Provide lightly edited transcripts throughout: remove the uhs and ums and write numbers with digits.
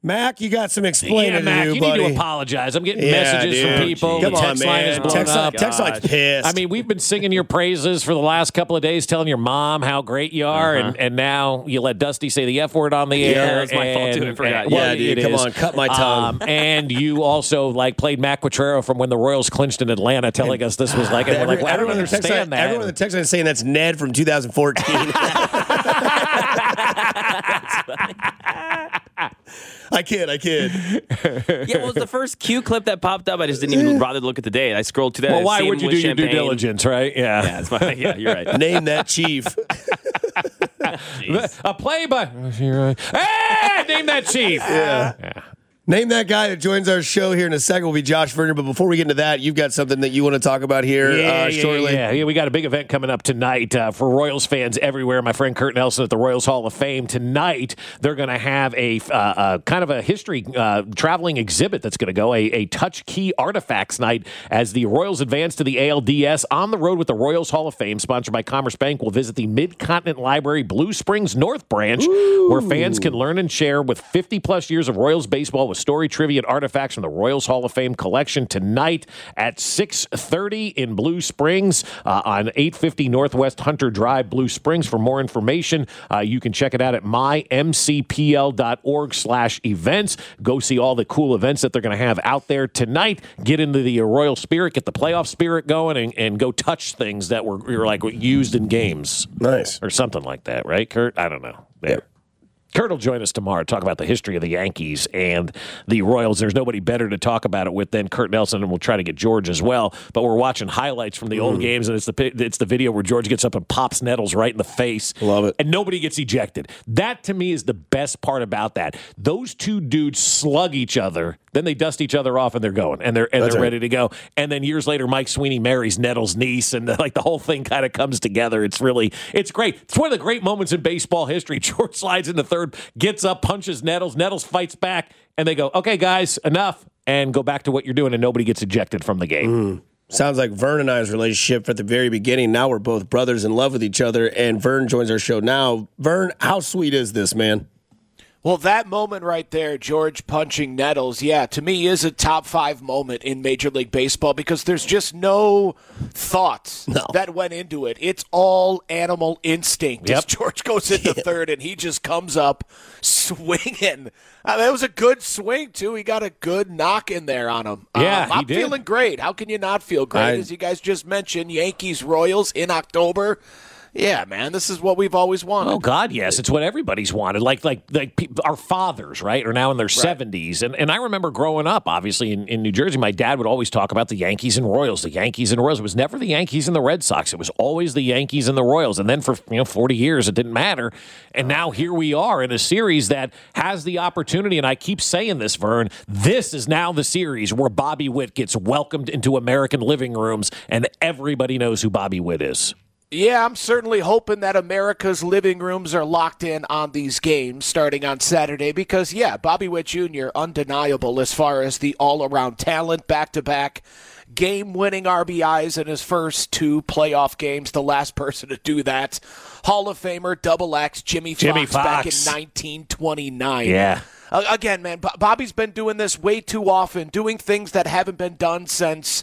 Mac, you got some explaining to Mac, do, you buddy. need to apologize. I'm getting messages from people. Come the on, text line is man. blown up. Text line's pissed. I mean, we've been singing your praises for the last couple of days, telling your mom how great you are, and now you let Dusty say the F word on the air. Yeah, that's my fault, too. I forgot. Yeah, dude, come on, cut my tongue. And you also played Mac Quatrero from when the Royals clinched in Atlanta, telling us this was like, and we're like, well, I don't understand that. Everyone in the text line is saying that's Ned from 2014. I kid. Yeah, well, it was the first Q clip that popped up. I just didn't even bother to look at the date. I scrolled to that. Well, why would you do your due diligence, right? Yeah, you're right. Name that chief. A play by. Hey, name that chief. Yeah. Name that guy that joins our show here in a second will be Josh Verner. But before we get into that, you've got something that you want to talk about here shortly. Yeah, we got a big event coming up tonight for Royals fans everywhere. My friend Kurt Nelson at the Royals Hall of Fame. Tonight, they're going to have a kind of a history traveling exhibit that's going to go, a touch key artifacts night as the Royals advance to the ALDS on the road with the Royals Hall of Fame, sponsored by Commerce Bank. Will visit the Mid-Continent Library Blue Springs North Branch, where fans can learn and share with 50-plus years of Royals baseball with story, trivia, and artifacts from the Royals Hall of Fame collection tonight at 6:30 in Blue Springs on 850 Northwest Hunter Drive, Blue Springs. For more information, you can check it out at mymcpl.org/events. Go see all the cool events that they're going to have out there tonight. Get into the Royal spirit, get the playoff spirit going, and go touch things that were used in games. Nice. Or something like that, right, Kurt? I don't know. Yeah. Kurt will join us tomorrow to talk about the history of the Yankees and the Royals. There's nobody better to talk about it with than Kurt Nelson, and we'll try to get George as well. But we're watching highlights from the old games, and it's the video where George gets up and pops Nettles right in the face. Love it. And nobody gets ejected. That, to me, is the best part about that. Those two dudes slug each other, then they dust each other off, and they're going, and they're ready to go. And then years later, Mike Sweeney marries Nettles' niece, and the whole thing kind of comes together. It's great. It's one of the great moments in baseball history. George slides in the third, gets up, punches Nettles. Nettles fights back, and they go, okay, guys, enough, and go back to what you're doing, and nobody gets ejected from the game. Sounds like Vern and I's relationship at the very beginning. Now we're both brothers in love with each other, and Vern joins our show now. Vern, how sweet is this, man? Well, that moment right there, George punching Nettles, to me is a top 5 moment in Major League Baseball because there's just no thoughts that went into it. It's all animal instinct. As George goes into third and he just comes up swinging. That was a good swing, too. He got a good knock in there on him. I'm feeling great. How can you not feel great? As you guys just mentioned, Yankees, Royals in October. Yeah, man, this is what we've always wanted. Oh, God, yes. It's what everybody's wanted. Like our fathers, right, are now in their 70s. And I remember growing up, obviously, in New Jersey, my dad would always talk about the Yankees and Royals. The Yankees and Royals. It was never the Yankees and the Red Sox. It was always the Yankees and the Royals. And then for 40 years, it didn't matter. And now here we are in a series that has the opportunity, and I keep saying this, Vern, this is now the series where Bobby Witt gets welcomed into American living rooms, and everybody knows who Bobby Witt is. Yeah, I'm certainly hoping that America's living rooms are locked in on these games starting on Saturday because, Bobby Witt Jr., undeniable as far as the all-around talent, back-to-back game-winning RBIs in his first 2 playoff games, the last person to do that. Hall of Famer, Double X, Jimmy Fox back in 1929. Yeah. Again, man, Bobby's been doing this way too often, doing things that haven't been done since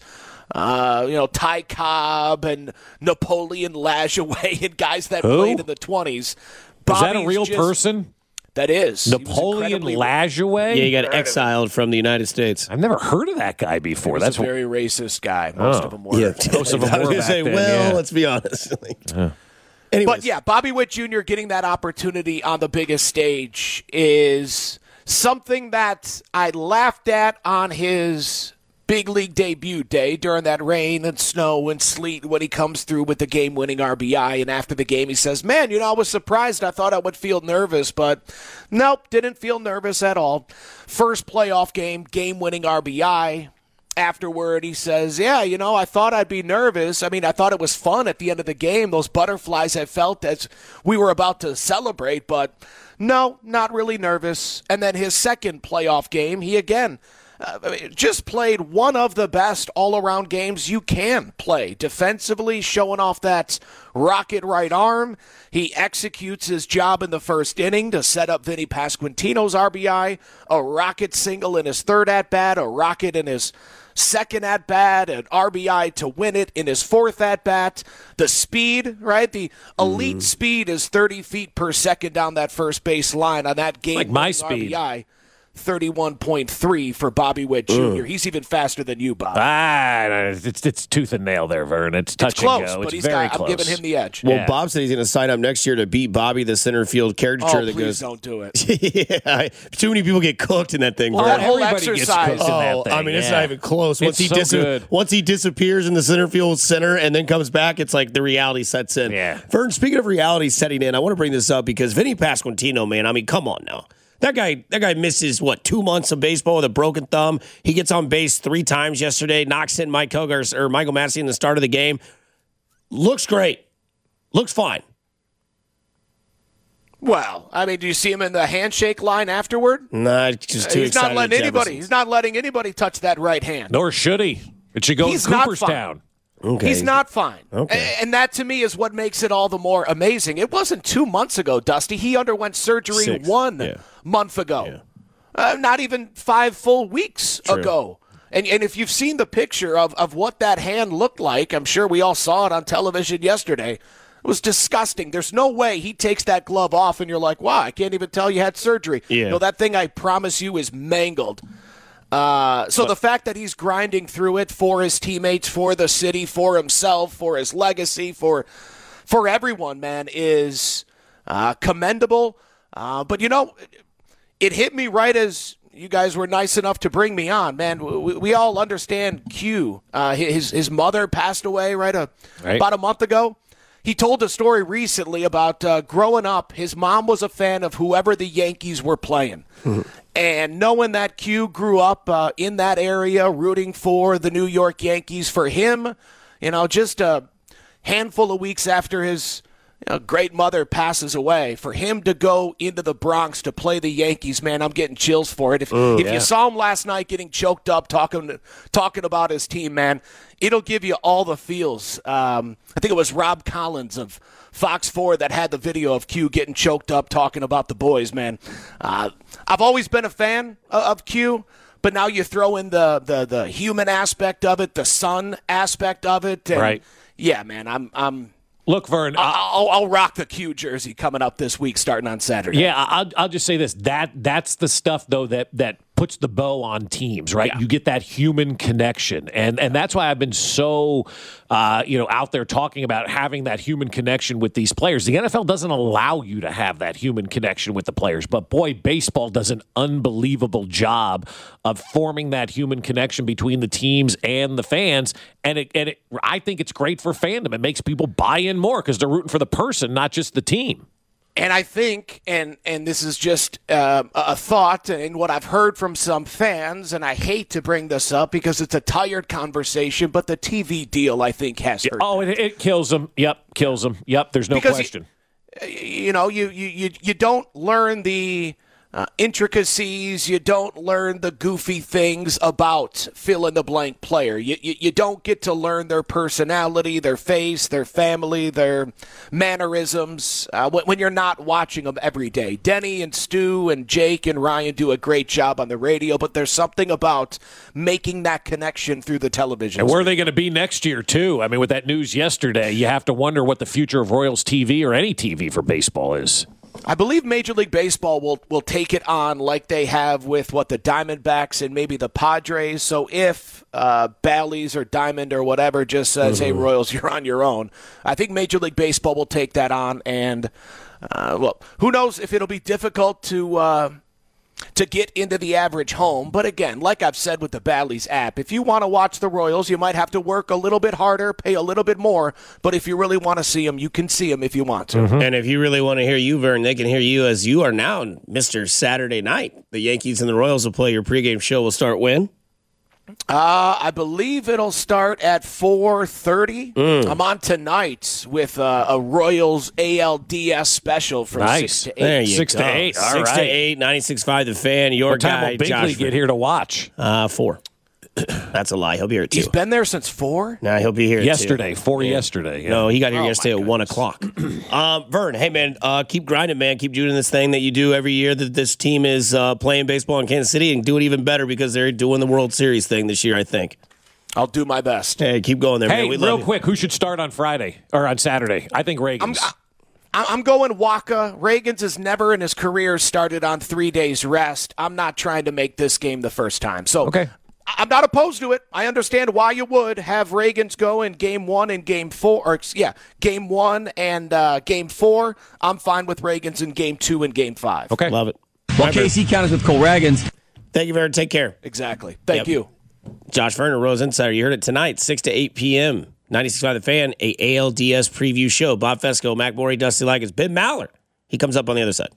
Ty Cobb and Napoleon Lajoie and guys that played in the 20s. Is that a real person? That is. Napoleon Lajoie? Yeah, he got exiled from the United States. I've never heard of that guy before. That's a very racist guy. Most of them were. Yeah, most of them were back then, let's be honest. Anyways. But, Bobby Witt Jr. getting that opportunity on the biggest stage is something that I laughed at on his big league debut day during that rain and snow and sleet when he comes through with the game-winning RBI. And after the game, he says, man, I was surprised. I thought I would feel nervous, but nope, didn't feel nervous at all. First playoff game, game-winning RBI. Afterward, he says, I thought I'd be nervous. I mean, I thought it was fun at the end of the game, those butterflies I felt as we were about to celebrate, but no, not really nervous. And then his second playoff game, he again just played one of the best all-around games you can play. Defensively, showing off that rocket right arm. He executes his job in the first inning to set up Vinny Pasquantino's RBI, a rocket single in his third at-bat, a rocket in his second at-bat, an RBI to win it in his fourth at-bat. The speed, right? The elite speed is 30 feet per second down that first base line on that game. Like my speed. RBI. 31.3 for Bobby Witt Jr. He's even faster than you, Bob. It's tooth and nail there, Vern. It's touch close, and go. But It's very close. I'm giving him the edge. Well, Bob said he's going to sign up next year to beat Bobby, the center field caricature that please goes. don't do it. Yeah, too many people get cooked in that thing. Well, that whole everybody gets exercise. cooked in that thing. I mean, it's not even close. Once It's he disappears in the center field center and then comes back, it's like the reality sets in. Yeah. Vern, speaking of reality setting in, I want to bring this up because Vinny Pasquantino, man, I mean, come on now. That guy misses, 2 months of baseball with a broken thumb. He gets on base 3 times yesterday, knocks in Michael Massey in the start of the game. Looks great. Looks fine. Well, I mean, do you see him in the handshake line afterward? Nah, just too He's excited. not letting anybody. He's not letting anybody touch that right hand. Nor should he. It should go He's to not Cooperstown. Okay. He's not fine. Okay. And that, to me, is what makes it all the more amazing. It wasn't 2 months ago, Dusty. He underwent surgery 6. 1 month ago. Not even 5 full weeks ago. And if you've seen the picture of what that hand looked like, I'm sure we all saw it on television yesterday. It was disgusting. There's no way he takes that glove off and you're like, wow, I can't even tell you had surgery. Yeah. No, that thing, I promise you, is mangled. So the fact that he's grinding through it for his teammates, for the city, for himself, for his legacy, for everyone, man, is commendable. But, it hit me right as you guys were nice enough to bring me on, man. We all understand Q. His mother passed away about a month ago. He told a story recently about growing up. His mom was a fan of whoever the Yankees were playing. And knowing that Q grew up in that area, rooting for the New York Yankees, for him, just a handful of weeks after his great mother passes away, for him to go into the Bronx to play the Yankees, man, I'm getting chills for it. If you saw him last night getting choked up talking about his team, man, it'll give you all the feels. I think it was Rob Collins of Fox 4 that had the video of Q getting choked up talking about the boys, man. I've always been a fan of Q, but now you throw in the human aspect of it, the son aspect of it. And yeah, man, I'm Look, Vern, I'll rock the Q jersey coming up this week, starting on Saturday. Yeah, I'll just say this: that's the stuff though that puts the bow on teams, right? Yeah. You get that human connection, and that's why I've been so out there talking about having that human connection with these players. The NFL doesn't allow you to have that human connection with the players, but boy, baseball does an unbelievable job of forming that human connection between the teams and the fans, and I think it's great for fandom. It makes people buy in more because they're rooting for the person, not just the team. And I think, and this is just a thought and what I've heard from some fans, and I hate to bring this up because it's a tired conversation, but the TV deal, I think, has hurt. Oh, it kills them. Yep, kills them. Yep, there's no question. You don't learn the intricacies. You don't learn the goofy things about fill-in-the-blank player. You don't get to learn their personality, their face, their family, their mannerisms when you're not watching them every day. Denny and Stu and Jake and Ryan do a great job on the radio, but there's something about making that connection through the television. And where are they going to be next year, too? I mean, with that news yesterday, you have to wonder what the future of Royals TV or any TV for baseball is. I believe Major League Baseball will take it on like they have with the Diamondbacks and maybe the Padres. So if Bally's or Diamond or whatever just says, hey, Royals, you're on your own, I think Major League Baseball will take that on. And, who knows if it'll be difficult to get into the average home. But again, like I've said with the Bally's app, if you want to watch the Royals, you might have to work a little bit harder, pay a little bit more. But if you really want to see them, you can see them if you want to. Mm-hmm. And if you really want to hear you, Vern, they can hear you as you are now Mr. Saturday Night. The Yankees and the Royals will play. Your pregame show will start when? I believe it'll start at 4:30. I'm on tonight with a Royals ALDS special from 6 to 8. There you 6 go. to 8. All 6 right. to 8, 96.5 The Fan. Your What time guy, will Binkley Josh get here to watch? 4. That's a lie. He'll be here at 2. He's been there since 4? Nah, he'll be here Yesterday, at 2. 4 yesterday. Yeah. No, he got here yesterday at my 1 o'clock. Vern, hey, man, keep grinding, man. Keep doing this thing that you do every year that this team is playing baseball in Kansas City, and do it even better because they're doing the World Series thing this year, I think. I'll do my best. Hey, keep going there, man. Hey, We love real you. quick, who should start on Friday or on Saturday? I think Reagan's. I'm going Waka. Reagan's has never in his career started on 3 days rest. I'm not trying to make this game the first time. So Okay. I'm not opposed to it. I understand why you would have Reagan's go in game 1 and game 4. Game 1 and game 4. I'm fine with Reagan's in game 2 and game 5. Okay. Love it. Well, KC counters with Cole Reagan's. Thank you, Vern. Take care. Exactly. Thank Yep. you. Josh Verner, Rose Insider. You heard it tonight, 6 to 8 p.m. 96.5 The Fan, a ALDS preview show. Bob Fesco, Mac Morey, Dusty Likens, Ben Maller. He comes up on the other side.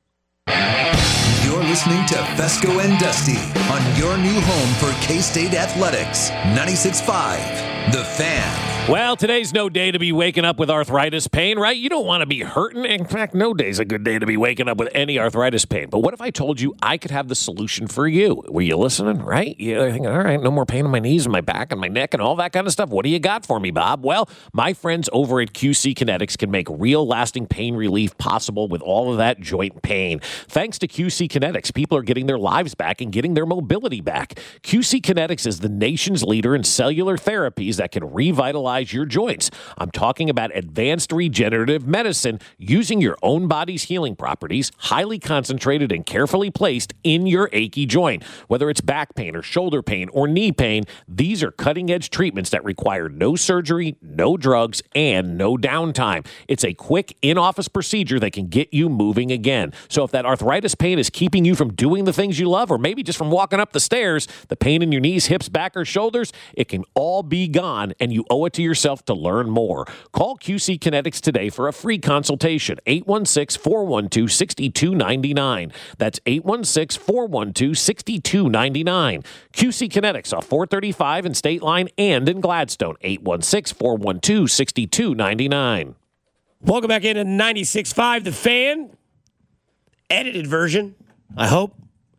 You're listening to Fesco and Dusty on your new home for K-State Athletics. 96.5 The Fan. Well, today's no day to be waking up with arthritis pain, right? You don't want to be hurting. In fact, no day's a good day to be waking up with any arthritis pain. But what if I told you I could have the solution for you? Were you listening, right? You're thinking, all right, no more pain in my knees and my back and my neck and all that kind of stuff. What do you got for me, Bob? Well, my friends over at QC Kinetics can make real lasting pain relief possible with all of that joint pain. Thanks to QC Kinetics, people are getting their lives back and getting their mobility back. QC Kinetics is the nation's leader in cellular therapies that can revitalize your joints. I'm talking about advanced regenerative medicine using your own body's healing properties, highly concentrated and carefully placed in your achy joint. Whether it's back pain or shoulder pain or knee pain, these are cutting-edge treatments that require no surgery, no drugs, and no downtime. It's a quick in-office procedure that can get you moving again. So if that arthritis pain is keeping you from doing the things you love, or maybe just from walking up the stairs, the pain in your knees, hips, back, or shoulders, it can all be gone, and you owe it to yourself to learn more. Call QC Kinetics today for a free consultation. 816-412-6299. That's 816-412-6299. QC Kinetics off 435 in State Line and in Gladstone. 816-412-6299. Welcome back into 96.5 The Fan. Edited version, I hope.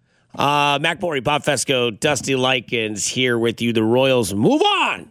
Mac Morey, Bob Fesco, Dusty Likens here with you. The Royals move on.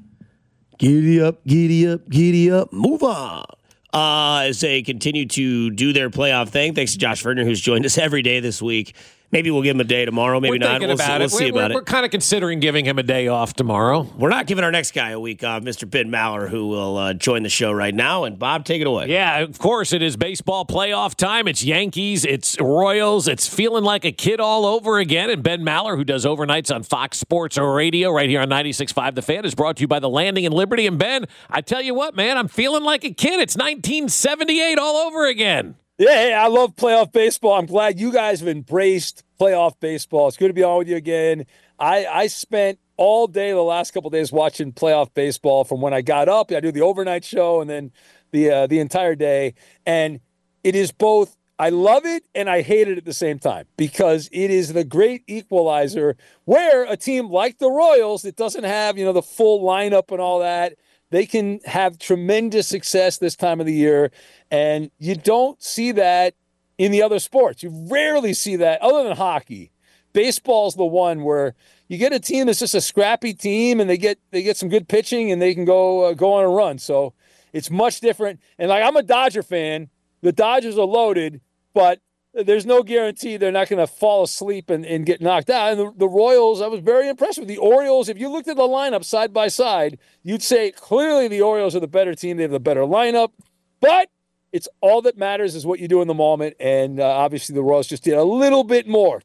Giddy up, giddy up, giddy up. Move on. As they continue to do their playoff thing. Thanks to Josh Verner, who's joined us every day this week. Maybe we'll give him a day tomorrow. Maybe not. We'll see about it. We're kind of considering giving him a day off tomorrow. We're not giving our next guy a week off, Mr. Ben Maller, who will join the show right now. And Bob, take it away. Yeah, of course, it is baseball playoff time. It's Yankees, it's Royals. It's feeling like a kid all over again. And Ben Maller, who does overnights on Fox Sports Radio right here on 96.5 The Fan, is brought to you by The Landing in Liberty. And Ben, I tell you what, man, I'm feeling like a kid. It's 1978 all over again. Yeah, hey, I love playoff baseball. I'm glad you guys have embraced playoff baseball. It's good to be on with you again. I spent all day the last couple of days watching playoff baseball from when I got up. I do the overnight show and then the entire day. And it is both, I love it and I hate it at the same time because it is the great equalizer where a team like the Royals that doesn't have, the full lineup and all that, they can have tremendous success this time of the year. And you don't see that in the other sports. You rarely see that other than hockey. Baseball's the one where you get a team that's just a scrappy team and they get some good pitching and they can go on a run. So it's much different. And I'm a Dodger fan. The Dodgers are loaded, but there's no guarantee they're not going to fall asleep and get knocked out. And the Royals, I was very impressed with the Orioles. If you looked at the lineup side by side, you'd say clearly the Orioles are the better team. They have the better lineup. But it's all that matters is what you do in the moment. And obviously the Royals just did a little bit more.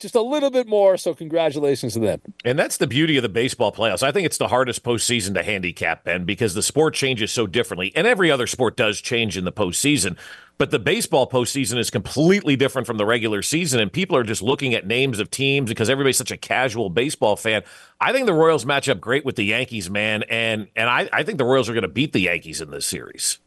So congratulations to them. And that's the beauty of the baseball playoffs. I think it's the hardest postseason to handicap, Ben, because the sport changes so differently. And every other sport does change in the postseason. But the baseball postseason is completely different from the regular season, and people are just looking at names of teams because everybody's such a casual baseball fan. I think the Royals match up great with the Yankees, man, and I think the Royals are going to beat the Yankees in this series.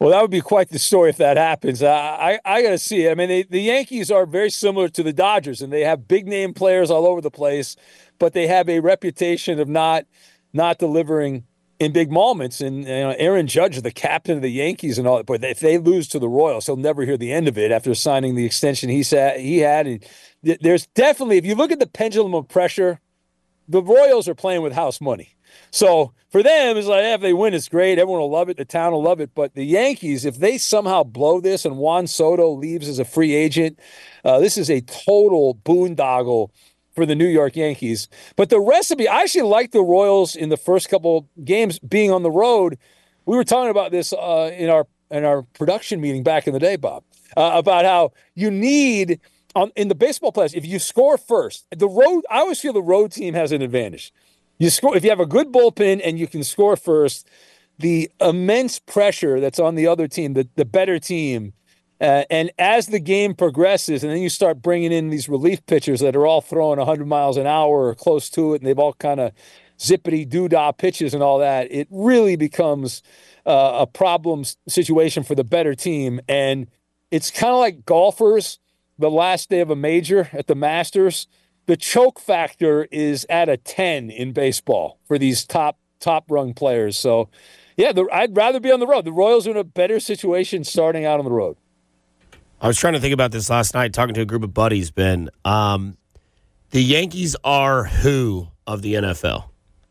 Well, that would be quite the story if that happens. I got to see it. I mean, the Yankees are very similar to the Dodgers, and they have big name players all over the place, but they have a reputation of not delivering in big moments. And Aaron Judge, the captain of the Yankees, and all that. But if they lose to the Royals, he'll never hear the end of it after signing the extension he had. And there's definitely, if you look at the pendulum of pressure, the Royals are playing with house money. So for them, it's like, if they win, it's great. Everyone will love it. The town will love it. But the Yankees, if they somehow blow this and Juan Soto leaves as a free agent, this is a total boondoggle for the New York Yankees. But the recipe, I actually like the Royals in the first couple games being on the road. We were talking about this in our production meeting back in the day, Bob, about how you need in the baseball playoffs, if you score first, I always feel the road team has an advantage. You score if you have a good bullpen and you can score first. The immense pressure that's on the other team, the better team, and as the game progresses, and then you start bringing in these relief pitchers that are all throwing 100 miles an hour or close to it, and they've all kind of zippity doo-dah pitches and all that, it really becomes a problem situation for the better team. And it's kind of like golfers the last day of a major at the Masters. The choke factor is at a 10 in baseball for these top-rung players. So, yeah, I'd rather be on the road. The Royals are in a better situation starting out on the road. I was trying to think about this last night, talking to a group of buddies, Ben. The Yankees are who of the NFL?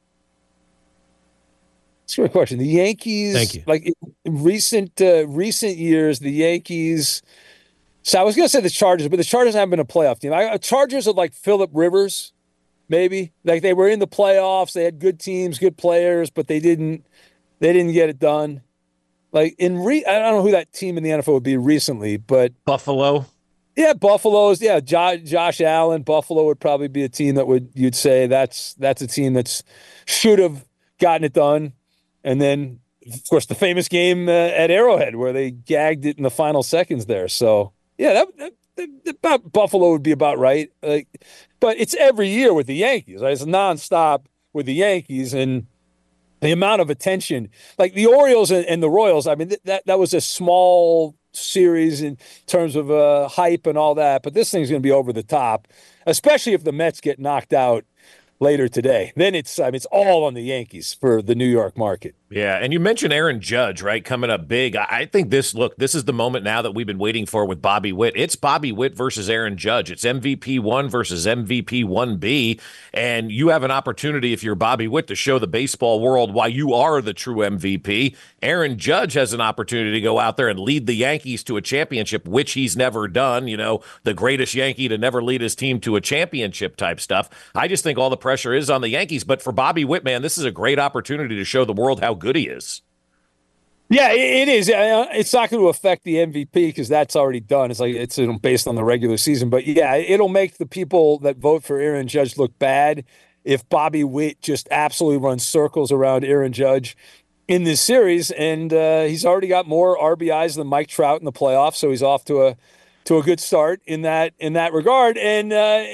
That's a great question. The Yankees, thank you. Like in recent years, the Yankees. So I was going to say the Chargers, but the Chargers haven't been a playoff team. Chargers are like Phillip Rivers, maybe. Like they were in the playoffs, they had good teams, good players, but they didn't get it done. Like I don't know who that team in the NFL would be recently, but Buffalo. Yeah, Buffalo's. Yeah, Josh Allen. Buffalo would probably be a team that you'd say that's a team that's should have gotten it done, and then of course the famous game at Arrowhead where they gagged it in the final seconds there. So. Yeah, that Buffalo would be about right. But it's every year with the Yankees. Right? It's nonstop with the Yankees, and the amount of attention. Like the Orioles and the Royals, I mean, that was a small series in terms of hype and all that. But this thing's going to be over the top, especially if the Mets get knocked out later today. Then it's all on the Yankees for the New York market. Yeah, and you mentioned Aaron Judge, right, coming up big. I think this is the moment now that we've been waiting for with Bobby Witt. It's Bobby Witt versus Aaron Judge. It's MVP 1 versus MVP 1B, and you have an opportunity, if you're Bobby Witt, to show the baseball world why you are the true MVP. Aaron Judge has an opportunity to go out there and lead the Yankees to a championship, which he's never done, the greatest Yankee to never lead his team to a championship type stuff. I just think all the pressure is on the Yankees, but for Bobby Witt, man, this is a great opportunity to show the world how good he is. Yeah, it is. It's not going to affect the MVP because that's already done. It's based on the regular season. But yeah, it'll make the people that vote for Aaron Judge look bad if Bobby Witt just absolutely runs circles around Aaron Judge in this series. And he's already got more RBIs than Mike Trout in the playoffs, so he's off to a good start in that regard. And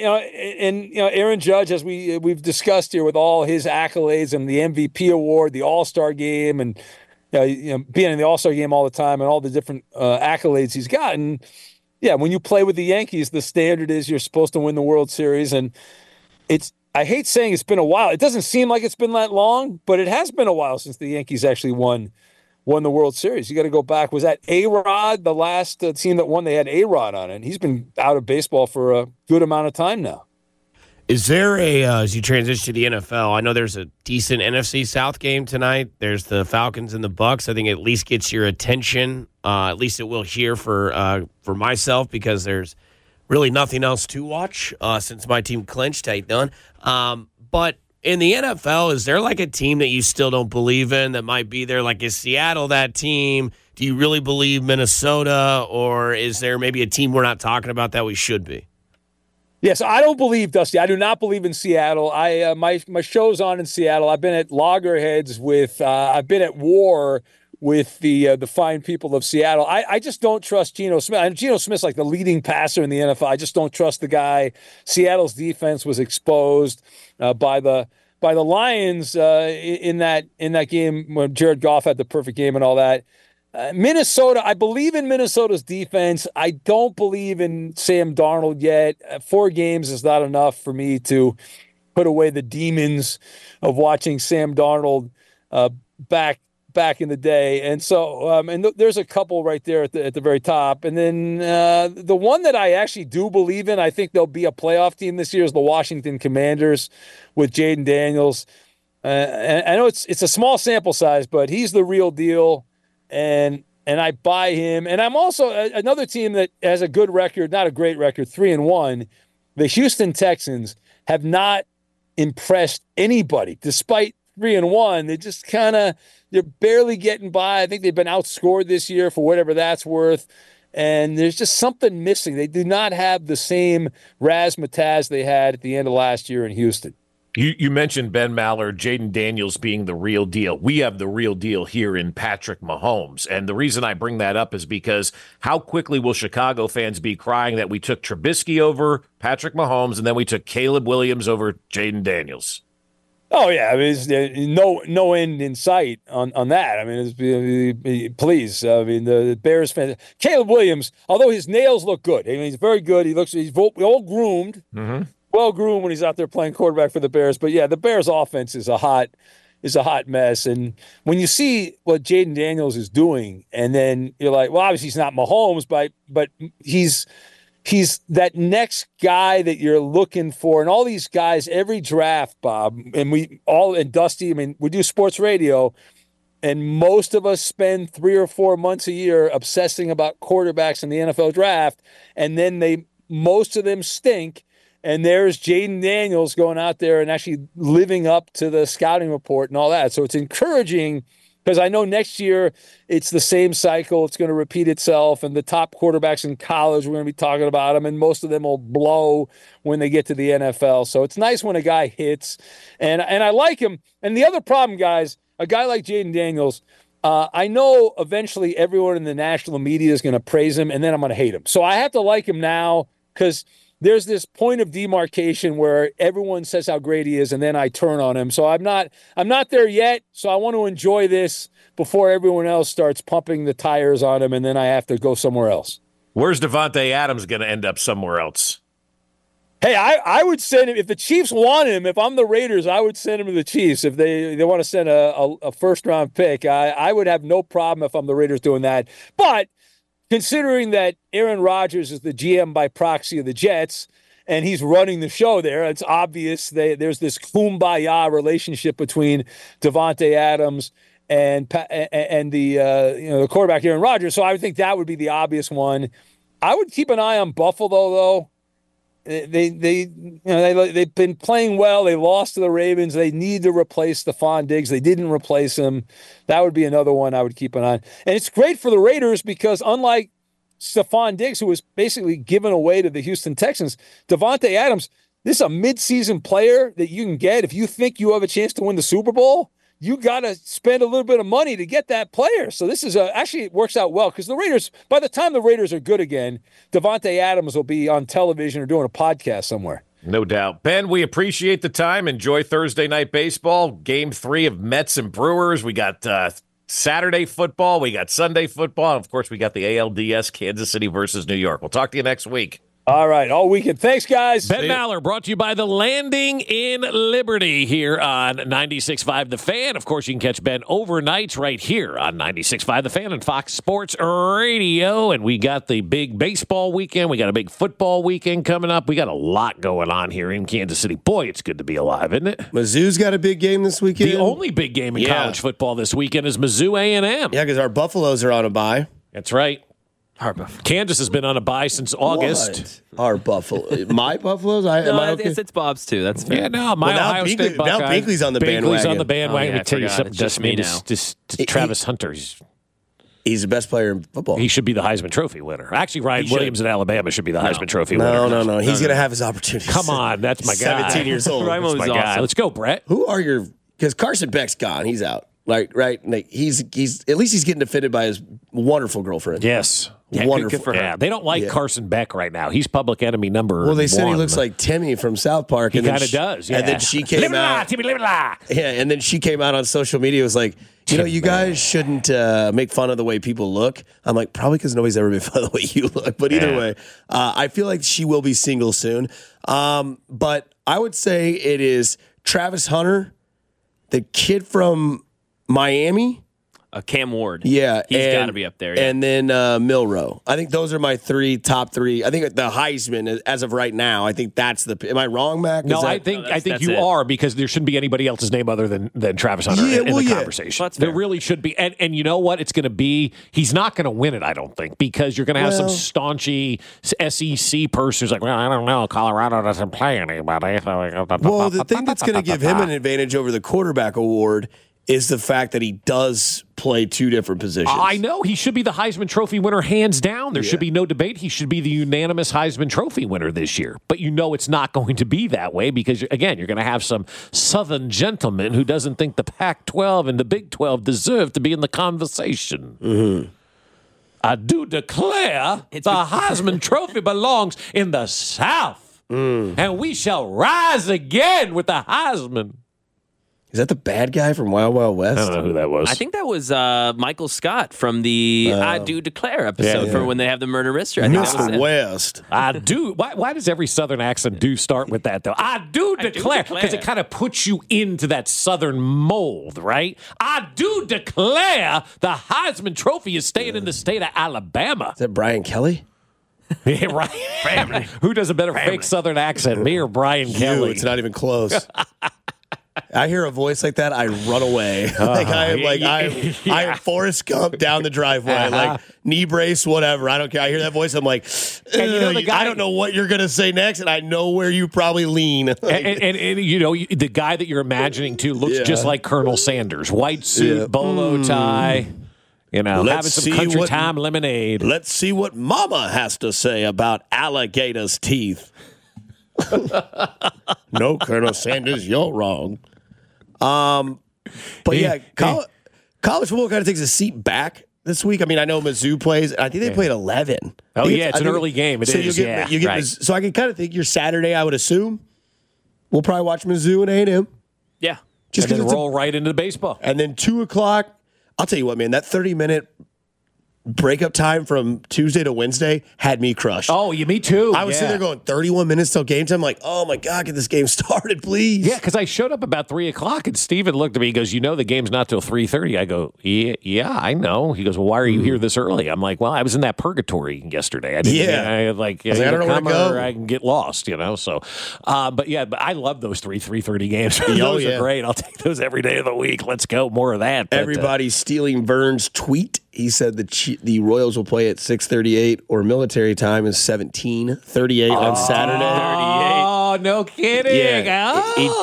Aaron Judge, as we've discussed here, with all his accolades and the MVP award, the All-Star game, and being in the All-Star game all the time, and all the different accolades he's gotten. Yeah, when you play with the Yankees, the standard is you're supposed to win the World Series, and I hate saying it's been a while. It doesn't seem like it's been that long, but it has been a while since the Yankees actually won the World Series. You got to go back. Was that A-Rod, the last team that won? They had A-Rod on it. And he's been out of baseball for a good amount of time now. Is there as you transition to the NFL, I know there's a decent NFC South game tonight. There's the Falcons and the Bucks. I think it at least gets your attention. At least it will here for myself, because there's really nothing else to watch since my team clinched. How you done? But in the NFL, is there like a team that you still don't believe in that might be there? Like, is Seattle that team? Do you really believe Minnesota? Or is there maybe a team we're not talking about that we should be? Yes, I don't believe, Dusty. I do not believe in Seattle. My show's on in Seattle. I've been at loggerheads with I've been at war with the fine people of Seattle. I just don't trust Geno Smith. And Geno Smith's like the leading passer in the NFL. I just don't trust the guy. Seattle's defense was exposed by the Lions in that game when Jared Goff had the perfect game and all that. Minnesota, I believe in Minnesota's defense. I don't believe in Sam Darnold yet. 4 games is not enough for me to put away the demons of watching Sam Darnold back in the day. And so, there's a couple right there at the very top. And then the one that I actually do believe in, I think they'll be a playoff team this year, is the Washington Commanders with Jaden Daniels. And I know it's a small sample size, but he's the real deal. And I buy him. And I'm also another team that has a good record, not a great record, 3-1. The Houston Texans have not impressed anybody, despite 3-1. They just they're barely getting by. I think they've been outscored this year for whatever that's worth. And there's just something missing. They do not have the same razzmatazz they had at the end of last year in Houston. You mentioned Ben Maller, Jaden Daniels being the real deal. We have the real deal here in Patrick Mahomes. And the reason I bring that up is because how quickly will Chicago fans be crying that we took Trubisky over Patrick Mahomes and then we took Caleb Williams over Jaden Daniels? Oh, yeah. I mean, there's no end in sight on that. I mean, please. I mean, the Bears fans. Caleb Williams, although his nails look good. I mean, he's very good. He's all groomed. Mm-hmm. Well groomed when he's out there playing quarterback for the Bears. But yeah, the Bears offense is a hot mess. And when you see what Jaden Daniels is doing, and then you're like, well, obviously he's not Mahomes, but he's that next guy that you're looking for. And all these guys, every draft, Bob, and Dusty, I mean, we do sports radio, and most of us spend 3 or 4 months a year obsessing about quarterbacks in the NFL draft, and then most of them stink. And there's Jaden Daniels going out there and actually living up to the scouting report and all that. So it's encouraging, because I know next year it's the same cycle. It's going to repeat itself. And the top quarterbacks in college, we're going to be talking about them. And most of them will blow when they get to the NFL. So it's nice when a guy hits. And I like him. And the other problem, guys, a guy like Jaden Daniels, I know eventually everyone in the national media is going to praise him, and then I'm going to hate him. So I have to like him now, because there's this point of demarcation where everyone says how great he is, and then I turn on him. So I'm not there yet. So I want to enjoy this before everyone else starts pumping the tires on him, and then I have to go somewhere else. Where's Davante Adams going to end up? Somewhere else? Hey, I would send him, if the Chiefs want him. If I'm the Raiders, I would send him to the Chiefs. If they want to send a first-round pick, I would have no problem if I'm the Raiders doing that. But considering that Aaron Rodgers is the GM by proxy of the Jets, and he's running the show there, it's obvious there's this kumbaya relationship between Davante Adams and the quarterback Aaron Rodgers. So I would think that would be the obvious one. I would keep an eye on Buffalo, though. They've been playing well. They lost to the Ravens. They need to replace Stephon Diggs. They didn't replace him. That would be another one I would keep an eye on. And it's great for the Raiders because unlike Stephon Diggs, who was basically given away to the Houston Texans, Davante Adams, this is a midseason player that you can get if you think you have a chance to win the Super Bowl. You got to spend a little bit of money to get that player. So this is actually it works out well because the Raiders, by the time the Raiders are good again, Davante Adams will be on television or doing a podcast somewhere. No doubt. Ben, we appreciate the time. Enjoy Thursday night baseball. Game 3 of Mets and Brewers. We got Saturday football. We got Sunday football. And of course, we got the ALDS, Kansas City versus New York. We'll talk to you next week. All right, all weekend. Thanks, guys. Ben Maller, brought to you by The Landing in Liberty here on 96.5 The Fan. Of course, you can catch Ben overnights right here on 96.5 The Fan and Fox Sports Radio. And we got the big baseball weekend. We got a big football weekend coming up. We got a lot going on here in Kansas City. Boy, it's good to be alive, isn't it? Mizzou's got a big game this weekend. The only big game in college football this weekend is Mizzou A&M. Yeah, because our Buffaloes are on a bye. That's right. Kansas has been on a bye since August. What? Our Buffalo, my Buffaloes. It's Bob's too. That's fair. Yeah, no, my Ohio State Buckeyes. Now Binkley's on the bandwagon. Binkley's on the bandwagon. Let me tell you something. Just me now. Travis Hunter. He's the best player in football. He should be the Heisman Trophy winner. Actually, Ryan Williams in Alabama should be the Heisman Trophy winner. No. He's going to have his opportunities. Come on, that's my guy. 17 years old. Ryan That's my guy. awesome. Let's go, Brett. Who are your? Because Carson Beck's gone. He's out. Right. He's at least he's getting defended by his wonderful girlfriend. Yes. Wonderful. good for her. Yeah, they don't like Carson Beck right now. He's public enemy number one. Well, they said he looks like Timmy from South Park. He kind of does, yeah. And then she came out. Timmy, live it la. Yeah, and then she came out on social media. Was like, you guys shouldn't make fun of the way people look. I'm like, probably because nobody's ever made fun of the way you look. But either way, I feel like she will be single soon. But I would say it is Travis Hunter, the kid from Miami. Cam Ward. Yeah. He's got to be up there. Yeah. And then Milroe. I think those are my top three. I think the Heisman, as of right now, I think that's the. Am I wrong, Mac? No, I think you are, because there shouldn't be anybody else's name other than Travis Hunter in the conversation. Well, there really should be. And you know what? It's going to be, he's not going to win it, I don't think, because you're going to have some staunchy SEC person who's like, well, I don't know. Colorado doesn't play anybody. Well, the thing that's going to give him an advantage over the quarterback award is the fact that he does play two different positions. I know. He should be the Heisman Trophy winner hands down. There should be no debate. He should be the unanimous Heisman Trophy winner this year. But it's not going to be that way because, again, you're going to have some Southern gentleman who doesn't think the Pac-12 and the Big 12 deserve to be in the conversation. Mm-hmm. I do declare the Heisman Trophy belongs in the South. And we shall rise again with the Heisman. Is that the bad guy from Wild Wild West? I don't know who that was. I think that was Michael Scott from the I Do Declare episode for when they have the murder mystery. I think that was Mr. West. I do. Why does every Southern accent start with that, though? I do declare. Because it kind of puts you into that Southern mold, right? I do declare the Heisman Trophy is staying in the state of Alabama. Is that Brian Kelly? Yeah, right. Who does a better fake Southern accent, me or Brian Kelly? It's not even close. I hear a voice like that, I run away. I am Forrest Gump down the driveway, like knee brace, whatever. I don't care. I hear that voice, I'm like, I don't know what you're gonna say next, and I know where you probably lean. and the guy that you're imagining too looks just like Colonel Sanders, white suit, bolo tie. Having some country time lemonade. Let's see what Mama has to say about alligator's teeth. No, Colonel Sanders, you're wrong. But yeah, college football kind of takes a seat back this week. I mean, I know Mizzou plays. I think they played 11. Oh yeah, it's an early game. It is. So I can kind of think your Saturday. I would assume we'll probably watch Mizzou and A&M. Yeah, just and then roll right into the baseball. And then 2:00. I'll tell you what, man. That 30-minute breakup time from Tuesday to Wednesday had me crushed. Oh, me too. I was sitting there going 31 minutes till game time. Like, oh my God, get this game started, please. Yeah, because I showed up about 3:00 and Steven looked at me. He goes, the game's not till 3:30. I go, yeah, I know. He goes, well, why are you here this early? I'm like, well, I was in that purgatory yesterday. I didn't, I don't know where to go. Or I can get lost, So, but I love those 3:30 games. Those are great. I'll take those every day of the week. Let's go. More of that. Everybody's stealing Vern's tweet. He said the Royals will play at 6:38 or military time is 17:38 on Saturday. Oh, no kidding. Yeah.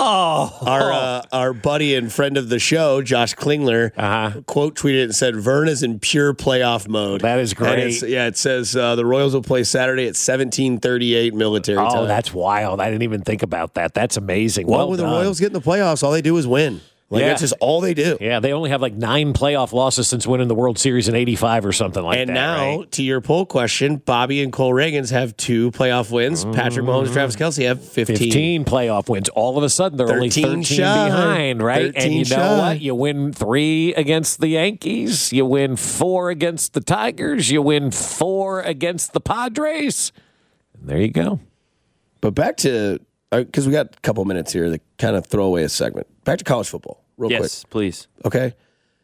Our buddy and friend of the show, Josh Klingler, quote tweeted and said, Vern is in pure playoff mode. That is great. It says the Royals will play Saturday at 17:38 military time. Oh, that's wild. I didn't even think about that. That's amazing. Well, when the Royals get in the playoffs, all they do is win. That's just all they do. Yeah, they only have 9 playoff losses since winning the World Series in '85 or something like that. And now, to your poll question, Bobby and Cole Reagans have 2 playoff wins. Patrick Mahomes and Travis Kelce have 15. 15 playoff wins. All of a sudden, they're only 13 behind, right? And you know what? You win 3 against the Yankees. You win 4 against the Tigers. You win 4 against the Padres. And there you go. But back to, because we got a couple minutes here to kind of throw away a segment. Back to college football. Real quick. Yes, please. Okay.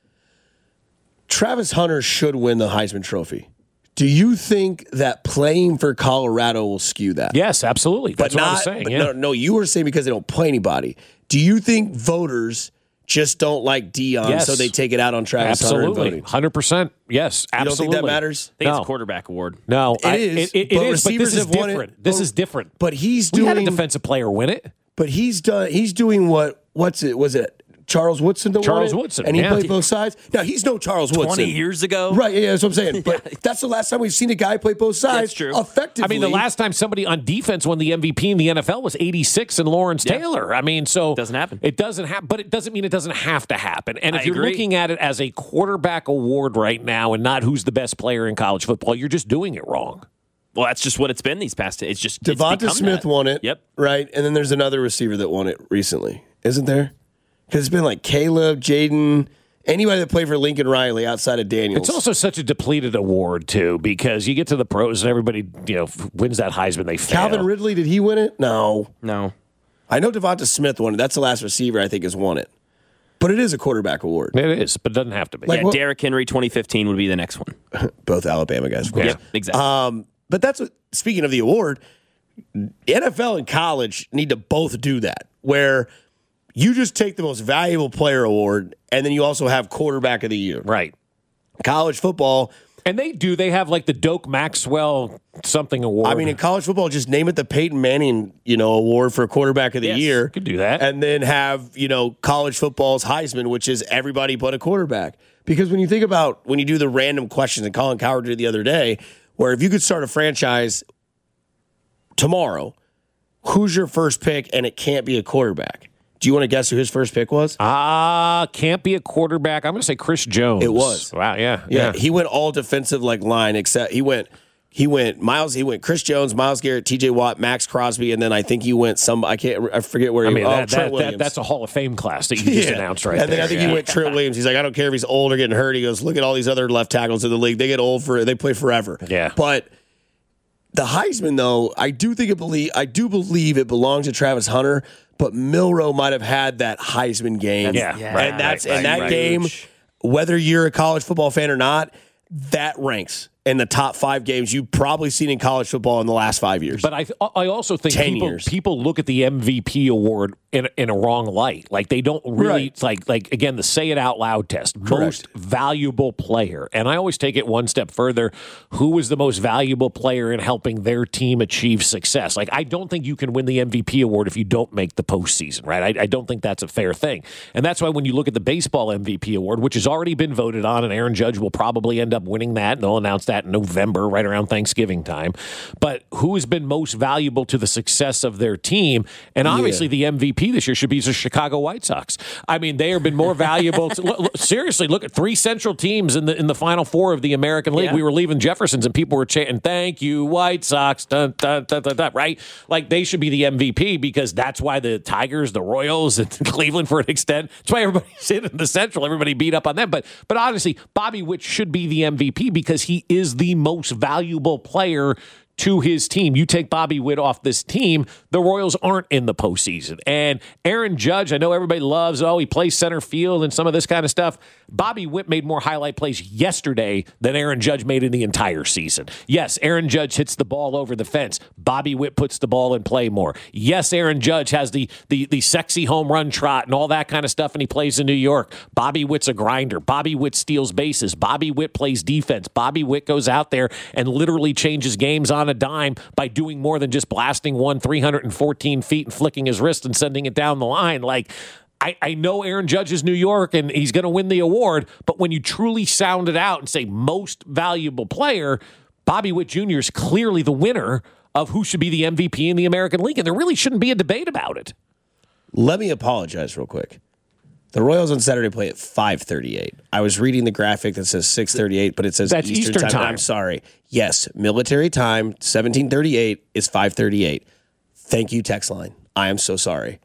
Travis Hunter should win the Heisman Trophy. Do you think that playing for Colorado will skew that? Yes, absolutely. That's what I was saying. No, you were saying because they don't play anybody. Do you think voters just don't like Deion, so they take it out on Travis Hunter in voting? 100%. Yes, absolutely. You don't think that matters? I think it's a quarterback award. No, it is. It is, but this is different. This is different. But we had a defensive player win it. But he's doing what? What's it? Was it Charles Woodson to Charles win it, Woodson, and he yeah. played both sides. Now, he's no Charles Woodson. 20 years ago? Right, yeah, that's what I'm saying. But that's the last time we've seen a guy play both sides That's true. effectively. I mean, the last time somebody on defense won the MVP in the NFL was 86 and Lawrence Taylor. I mean, so Doesn't happen. It doesn't happen, but it doesn't mean it doesn't have to happen. And if I you're agree. looking at it as a quarterback award right now and not who's the best player in college football, you're just doing it wrong. Well, that's just what it's been these past days. It's Devonta become Smith that. won it. Yep. Right, and then there's another receiver that won it recently, isn't there? Because it's been like Caleb, Jaden, anybody that played for Lincoln Riley outside of Daniels. It's also such a depleted award, too, because you get to the pros and everybody wins that Heisman. They fail. Calvin Ridley, did he win it? No. I know Devonta Smith won it. That's the last receiver I think has won it. But it is a quarterback award. It is, but it doesn't have to be. Like, Yeah, Derrick Henry 2015 would be the next one. Both Alabama guys, of course. Yep, exactly. But that's what, speaking of the award, NFL and college need to both do that, where you just take the most valuable player award, and then you also have quarterback of the year. Right. College football, And they have like the Doak Maxwell something award. I mean, in college football, just name it the Peyton Manning, award for quarterback of the year. You could do that. And then have, college football's Heisman, which is everybody but a quarterback. Because when you think about when you do the random questions, and Colin Cowherd did the other day, where if you could start a franchise tomorrow, who's your first pick, and it can't be a quarterback? Do you want to guess who his first pick was? Can't be a quarterback. I'm going to say Chris Jones. It was. Wow, yeah. He went all defensive line, except he went Chris Jones, Myles Garrett, TJ Watt, Max Crosby, and then I think he went I forget where he went. Trent Williams. That's a Hall of Fame class that you just announced right and there. then I think he went Trent Williams. He's like, I don't care if he's old or getting hurt. He goes, look at all these other left tackles in the league. They get old they play forever. Yeah. But the Heisman, though, I do believe it belongs to Travis Hunter, but Milroe might have had that Heisman game. Right. Game, whether you're a college football fan or not, that ranks in the top 5 games you've probably seen in college football in the last 5 years. But I also think 10 years. people look at the MVP award in a wrong light. Like they don't really like again the say it out loud test. Correct. Most valuable player, and I always take it one step further. Who was the most valuable player in helping their team achieve success? Like I don't think you can win the MVP award if you don't make the postseason. Right? I don't think that's a fair thing, and that's why when you look at the baseball MVP award, which has already been voted on, and Aaron Judge will probably end up winning that, and they'll announce that in November, right around Thanksgiving time. But who has been most valuable to the success of their team? And obviously the MVP this year should be the Chicago White Sox. I mean, they have been more valuable. Seriously, look at 3 Central teams in the Final Four of the American League. Yeah. We were leaving Jefferson's and people were chanting, "Thank you, White Sox," dun, dun, dun, dun, dun, right? Like they should be the MVP because that's why the Tigers, the Royals, and Cleveland for an extent. That's why everybody's in the Central. Everybody beat up on them. But honestly, Bobby Witt should be the MVP because he is the most valuable player to his team. You take Bobby Witt off this team, the Royals aren't in the postseason. And Aaron Judge, I know everybody loves, he plays center field and some of this kind of stuff. Bobby Witt made more highlight plays yesterday than Aaron Judge made in the entire season. Yes, Aaron Judge hits the ball over the fence. Bobby Witt puts the ball in play more. Yes, Aaron Judge has the sexy home run trot and all that kind of stuff, and he plays in New York. Bobby Witt's a grinder. Bobby Witt steals bases. Bobby Witt plays defense. Bobby Witt goes out there and literally changes games on a dime by doing more than just blasting one 314 feet and flicking his wrist and sending it down the line. Like, I know Aaron Judge is New York and he's going to win the award, but when you truly sound it out and say most valuable player, Bobby Witt Jr. is clearly the winner of who should be the MVP in the American League, and there really shouldn't be a debate about it. Let me apologize real quick. The Royals on Saturday play at 5:38. I was reading the graphic that says 6:38, but it says That's Eastern time. I'm sorry. Yes, military time, 1738 is 5:38. Thank you, text line. I am so sorry.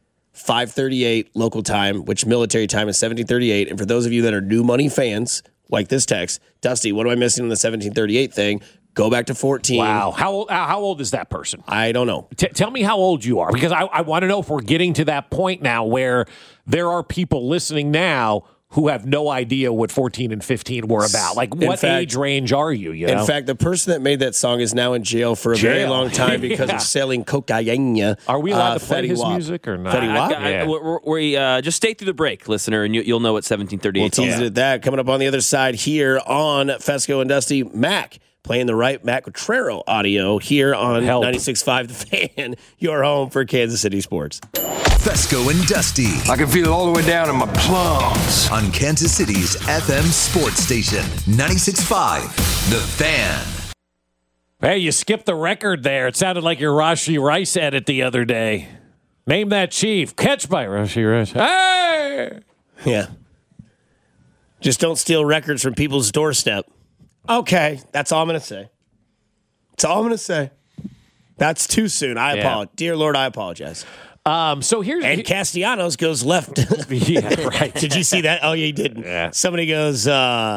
5:38 local time, which military time is 1738. And for those of you that are new money fans, like this text, Dusty, what am I missing on the 1738 thing? Go back to 14. Wow. How old is that person? I don't know. Tell me how old you are, because I want to know if we're getting to that point now where there are people listening now who have no idea what 14 and 15 were about. Like, what age range are you? In fact, the person that made that song is now in jail for a very long time because of selling cocaine. Are we allowed to play his music or not? Fetty Wap? We just stay through the break, listener, and you'll know what 1738 We'll tease it at that. Coming up on the other side here on Fesco and Dusty, Mac playing the right Matt Quatrero audio here on Help. 96.5 The Fan, your home for Kansas City sports. Fesco and Dusty I can feel it all the way down in my plums. on Kansas City's FM sports station, 96.5 The Fan. Hey, you skipped the record there. It sounded like your Rashi Rice edit the other day. Name that chief. Catch by Rashi Rice. Hey! Yeah. Just don't steal records from people's doorstep. Okay, that's all I'm going to say. That's all I'm going to say. That's too soon. I apologize. Dear Lord, I apologize. So here's... And Castellanos goes left. Yeah, right. Did you see that? Oh, yeah, you didn't. Yeah. Somebody goes,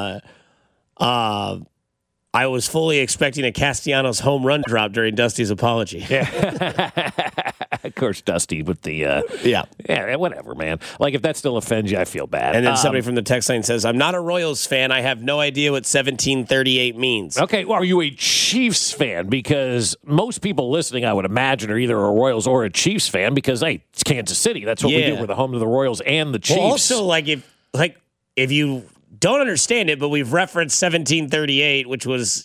I was fully expecting a Castellanos home run drop during Dusty's apology. Of course, Dusty with the... Yeah, whatever, man. Like, if that still offends you, I feel bad. And then somebody from the text line says, I'm not a Royals fan. I have no idea what 1738 means. Okay, well, are you a Chiefs fan? Because most people listening, I would imagine, are either a Royals or a Chiefs fan because, hey, it's Kansas City. That's what we do. We're the home of the Royals and the Chiefs. Well, also, if you don't understand it, but we've referenced 1738, which was,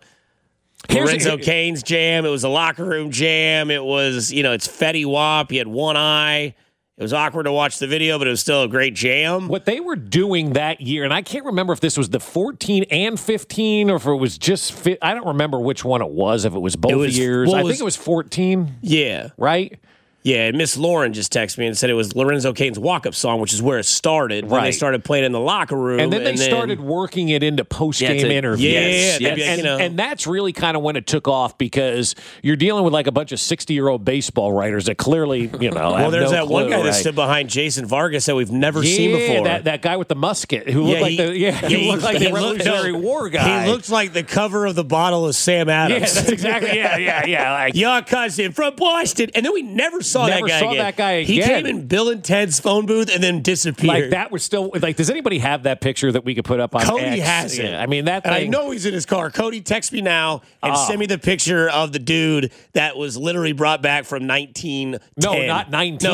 Lorenzo Cain's jam. It was a locker room jam. It was, it's Fetty Wap. He had one eye. It was awkward to watch the video, but it was still a great jam. What they were doing that year, and I can't remember if this was the 14 and 15 or if it was just I don't remember which one it was, if it was both years. I think it was 14. Yeah. Right? Yeah, and Miss Lauren just texted me and said it was Lorenzo Cain's walk-up song, which is where it started. When they started playing in the locker room. And then they started working it into post-game interviews. And that's really kind of when it took off because you're dealing with like a bunch of 60-year-old baseball writers that clearly, well, there's that one guy that stood behind Jason Vargas that we've never seen before. That guy with the musket who looked he looked like the Revolutionary War guy. He looked like the cover of the bottle of Sam Adams. Yeah, that's exactly. Yeah. Like your cousin from Boston. And then we never saw that guy again. He came in Bill and Ted's phone booth and then disappeared. Like that was still like. Does anybody have that picture that we could put up on? Cody X? has it. Yeah, I mean that. And thing, I know he's in his car. Cody, text me now and send me the picture of the dude that was literally brought back from 1910. No, not 19. No,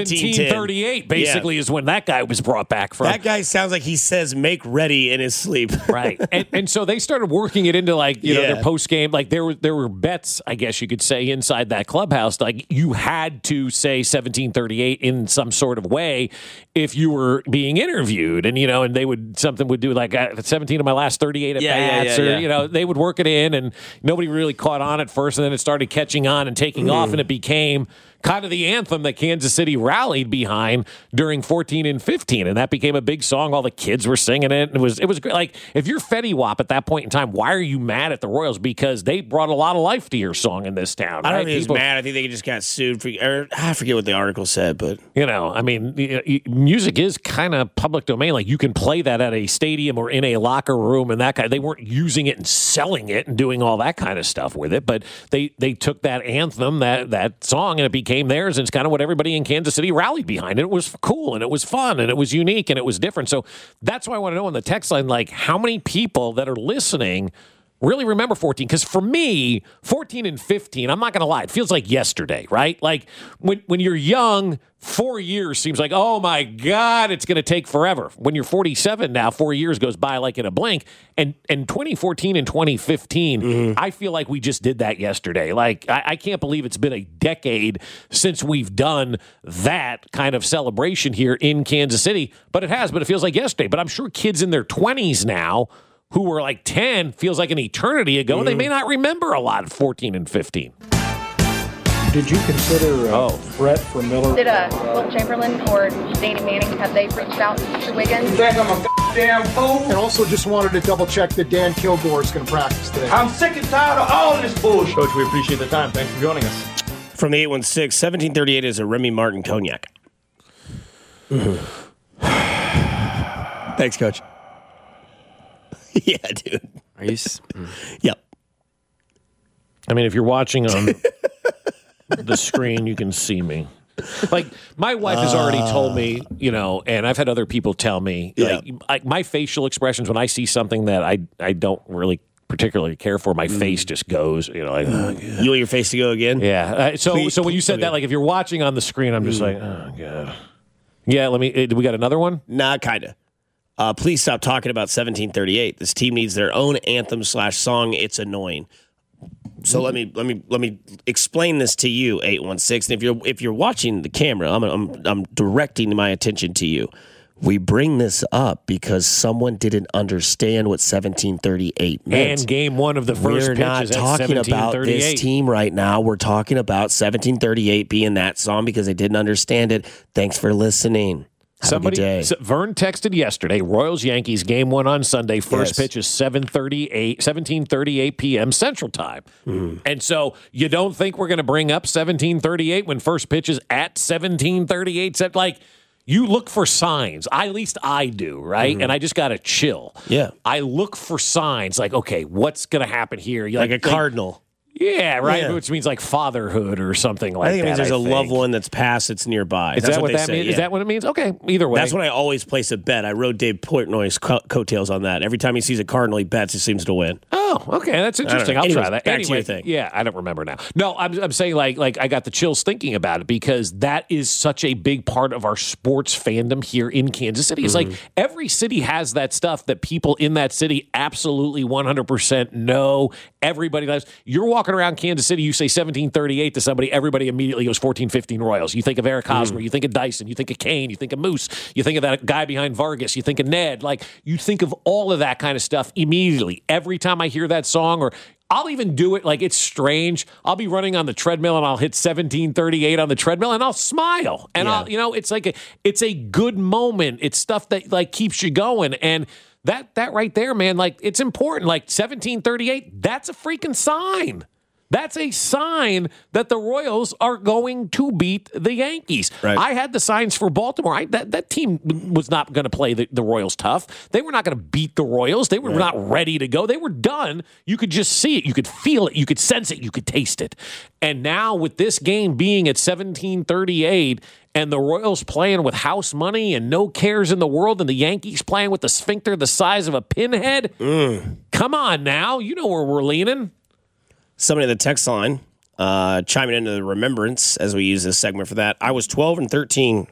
1738. Basically, is when that guy was brought back from. That guy sounds like he says "make ready" in his sleep. Right, and so they started working it into like their post game. Like there were bets, I guess you could say, inside that clubhouse. Like you had to say 1738 in some sort of way if you were being interviewed, and and they would do like 17 of my last 38 at bats, or they would work it in, and nobody really caught on at first, and then it started catching on and taking off, and it became kind of the anthem that Kansas City rallied behind during 14 and 15, and that became a big song. All the kids were singing it. It was great. Like if you're Fetty Wap at that point in time, why are you mad at the Royals? Because they brought a lot of life to your song in this town. I don't think he was mad. I think they just got sued I forget what the article said, but I mean, music is kind of public domain. Like you can play that at a stadium or in a locker room, and that kind. They weren't using it and selling it and doing all that kind of stuff with it, but they took that anthem, that song, and it became theirs, and it's kind of what everybody in Kansas City rallied behind. It was cool, and it was fun, and it was unique, and it was different. So that's why I want to know on the text line, like, how many people that are listening really remember 14? Because for me, 14 and 15, I'm not going to lie, it feels like yesterday, right? Like, when you're young, 4 years seems like, oh my God, it's going to take forever. When you're 47 now, 4 years goes by like in a blink. And 2014 and 2015, I feel like we just did that yesterday. Like, I can't believe it's been a decade since we've done that kind of celebration here in Kansas City. But it has, but it feels like yesterday. But I'm sure kids in their 20s now who were like 10, feels like an eternity ago. They may not remember a lot of 14 and 15. Did you consider Brett for Miller? Did Will Chamberlain or Danny Manning, have they reached out to Wiggins? You think I'm a goddamn fool? And also just wanted to double check that Dan Kilgore is going to practice today. I'm sick and tired of all this bullshit. Coach, we appreciate the time. Thanks for joining us. From the 816, 1738 is a Remy Martin cognac. Thanks, Coach. Yeah, dude. Are you? Yep. I mean, if you're watching on the screen, you can see me. Like, my wife has already told me, and I've had other people tell me, like my facial expressions when I see something that I don't really particularly care for, my face just goes, like, you want your face to go again? Yeah. So when you said that, like, if you're watching on the screen, I'm just like, oh, God. Yeah, do we got another one? Nah, kind of. please stop talking about 1738. This team needs their own anthem/song. It's annoying. So let me explain this to you, 816. And if you're watching the camera, I'm directing my attention to you. We bring this up because someone didn't understand what 1738 meant. And game one of the first We're not talking about this team right now. We're talking about 1738 being that song because they didn't understand it. Thanks for listening. Have a good day. Vern texted yesterday, Royals-Yankees game one on Sunday. First pitch is 17:38 p.m. Central Time. Mm-hmm. And so you don't think we're going to bring up 17:38 when first pitch is at 17:38? Like, you look for signs. At least I do, right? Mm-hmm. And I just got to chill. Yeah. I look for signs like, okay, what's going to happen here? Like a cardinal. Yeah, right. Yeah. Which means like fatherhood or something like that. I think it means there's a loved one that's passed that's nearby. Is that what that means? Yeah. Is that what it means? Okay, either way. That's when I always place a bet. I rode Dave Portnoy's coattails on that. Every time he sees a cardinal, he bets. He seems to win. Oh, okay, that's interesting. I'll try that. Back to your thing. Yeah, I don't remember now. No, I'm saying like I got the chills thinking about it because that is such a big part of our sports fandom here in Kansas City. It's like every city has that stuff that people in that city absolutely 100% know. Everybody knows. You're walking around Kansas City, you say 1738 to somebody, everybody immediately goes 1415 Royals. You think of Eric Hosmer, you think of Dyson, you think of Kane, you think of Moose, you think of that guy behind Vargas, you think of Ned. Like, you think of all of that kind of stuff immediately. Every time I hear that song, or I'll even do it, like, it's strange. I'll be running on the treadmill and I'll hit 1738 on the treadmill and I'll smile. And I'll, it's like it's a good moment. It's stuff that like keeps you going. And that right there, man, like, it's important. Like 1738, that's a freaking sign. That's a sign that the Royals are going to beat the Yankees. Right. I had the signs for Baltimore. That team was not going to play the Royals tough. They were not going to beat the Royals. They were not ready to go. They were done. You could just see it. You could feel it. You could sense it. You could taste it. And now with this game being at 1738 and the Royals playing with house money and no cares in the world and the Yankees playing with the sphincter the size of a pinhead, come on now. You know where we're leaning. Somebody in the text line chiming into the remembrance as we use this segment for that. I was 12 and 13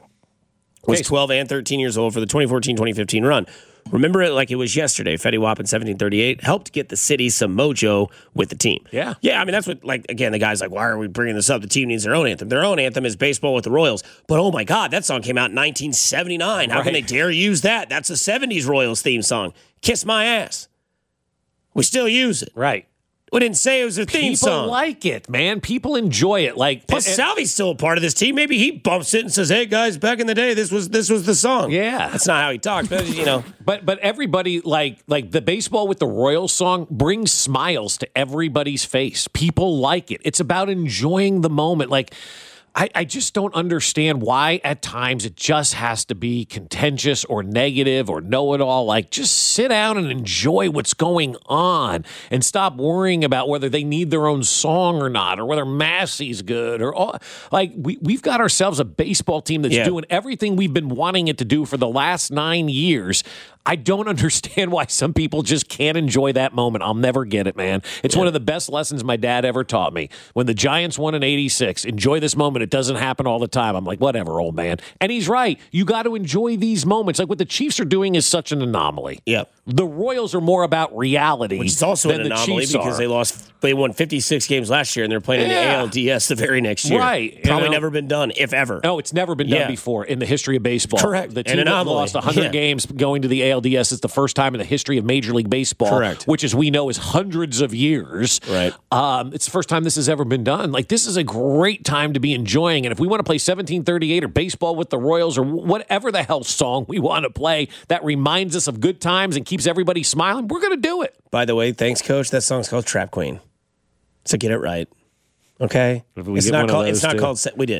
years old for the 2014-2015 run. Remember it like it was yesterday. Fetty Wap in 1738 helped get the city some mojo with the team. Yeah. Yeah, I mean, that's what, like, again, the guy's like, why are we bringing this up? The team needs their own anthem. Their own anthem is Baseball with the Royals. But, oh, my God, that song came out in 1979. How can they dare use that? That's a 70s Royals theme song. Kiss my ass. We still use it. Right. We didn't say it was a theme song. People like it, man. People enjoy it. Like, plus, Salvy's still a part of this team. Maybe he bumps it and says, "Hey guys, back in the day, this was the song." Yeah, that's not how he talks, but you know. But everybody like the Baseball with the Royals song brings smiles to everybody's face. People like it. It's about enjoying the moment. Like, I just don't understand why at times it just has to be contentious or negative or know-it-all. Like, just sit down and enjoy what's going on and stop worrying about whether they need their own song or not, or whether Massey's good, or all. Like, we've got ourselves a baseball team that's doing everything we've been wanting it to do for the last 9 years. I don't understand why some people just can't enjoy that moment. I'll never get it, man. It's one of the best lessons my dad ever taught me. When the Giants won in '86, enjoy this moment. It doesn't happen all the time. I'm like, whatever, old man. And he's right. You got to enjoy these moments. Like what the Chiefs are doing is such an anomaly. Yep. The Royals are more about reality. Which is also an anomaly because they won 56 games last year and they're playing in the ALDS the very next year. Right. Probably never been done, if ever. No, it's never been done before in the history of baseball. Correct. The team that lost 100 games going to the ALDS is the first time in the history of Major League Baseball. Correct. Which, as we know, is hundreds of years. Right. It's the first time this has ever been done. Like, this is a great time to be enjoying. And if we want to play 1738 or Baseball with the Royals or whatever the hell song we want to play that reminds us of good times and keeps everybody smiling, we're going to do it. By the way, thanks, Coach. That song's called Trap Queen. So get it right. Okay? We did. Okay. It's not called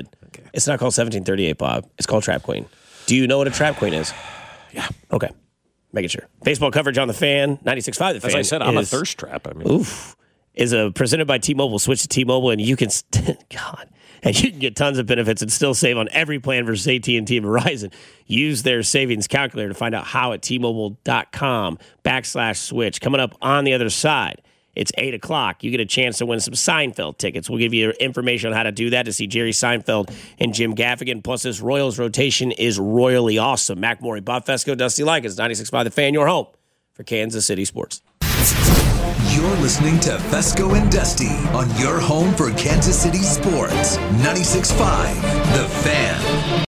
1738, Bob. It's called Trap Queen. Do you know what a Trap Queen is? Yeah. Okay. Making sure. Baseball coverage on the Fan, 96.5 The Fan. As I said, I'm a thirst trap. I mean, is presented by T-Mobile. Switch to T-Mobile and you can and you can get tons of benefits and still save on every plan versus AT&T and Verizon. Use their savings calculator to find out how at T-Mobile.com/switch. Coming up on the other side, It's 8 o'clock. You get a chance to win some Seinfeld tickets. We'll give you information on how to do that to see Jerry Seinfeld and Jim Gaffigan. Plus, this Royals rotation is royally awesome. Mac Morey, Bob Fesco, Dusty Likens, 96.5 The Fan, your home for Kansas City sports. You're listening to Fesco and Dusty on your home for Kansas City sports. 96.5 The Fan.